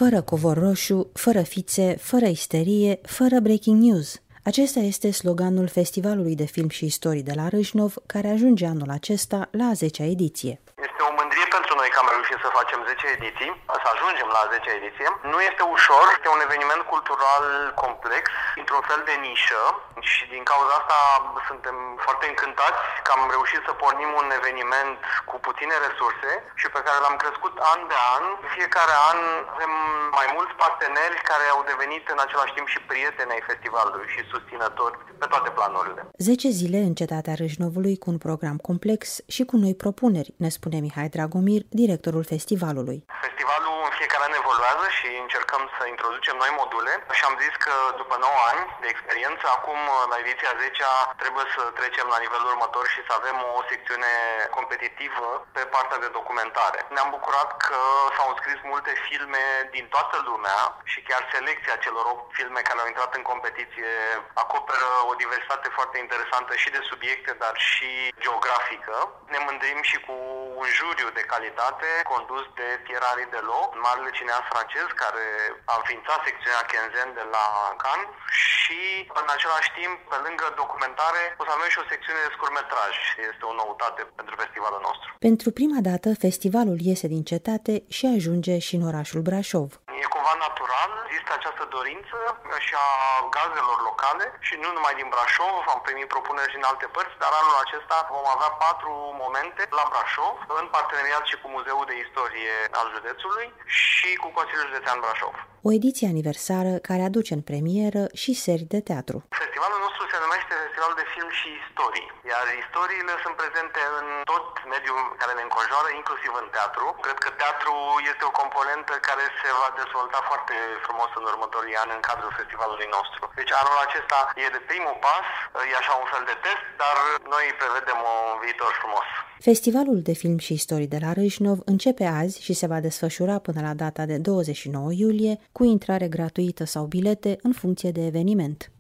fără covor roșu, fără fițe, fără isterie, fără breaking news. Acesta este sloganul Festivalului de Film și Istorii de la Râșnov, care ajunge anul acesta la a 10-a ediție. Este o mândrie pentru noi că am reușit să facem 10 ediții, să ajungem la 10-a ediție. Nu este ușor, este un eveniment cultural complex, într-un fel de nișă și din cauza asta suntem foarte încântați că am reușit să pornim un eveniment cu puține resurse și pe care l-am crescut an de an. Fiecare an avem mai mulți parteneri care au devenit în același timp și prieteni ai festivalului și susținători pe toate planurile. 10 zile în cetatea Râșnovului cu un program complex și cu noi propuneri, ne spune Mihai Dragomir, directorul festivalului. Festivalul în fiecare an evoluează și încercăm să introducem noi module și am zis că după 9 ani de experiență, acum la ediția 10-a trebuie să trecem la nivelul următor și să avem o secțiune competitivă pe partea de documentare. Ne-am bucurat că s-au înscris multe filme din toată lumea și chiar selecția celor 8 filme care au intrat în competiție acoperă o diversitate foarte interesantă și de subiecte, dar și geografică. Ne mândrim și cu un juriu de calitate condus de Pierre Ridelot, marele cineast francez care a înființat secțiunea Kenzen de la Cannes și în același timp, pe lângă documentare, o să avem și o secțiune de scurtmetraj. Este o noutate pentru festivalul nostru. Pentru prima dată, festivalul iese din cetate și ajunge și în orașul Brașov. E cumva natural, există această dorință și a gazelor locale și nu numai din Brașov, am primit propuneri din alte părți, dar anul acesta vom avea 4 momente la Brașov, în parteneriat și cu Muzeul de Istorie al județului și cu Consiliul Județean Brașov. O ediție aniversară care aduce în premieră și serii de teatru. Festivalul nostru se numește Festival de Film și Istorii, iar istoriile sunt prezente în tot mediul care ne înconjoară, inclusiv în teatru. Cred că teatru este o componentă care se va dezvolta foarte frumos în următorii ani în cadrul festivalului nostru. Deci anul acesta e de primul pas, e așa un fel de test, dar noi prevedem un viitor frumos. Festivalul de Film și Istorii de la Râșnov începe azi și se va desfășura până la data de 29 iulie, cu intrare gratuită sau bilete în funcție de eveniment.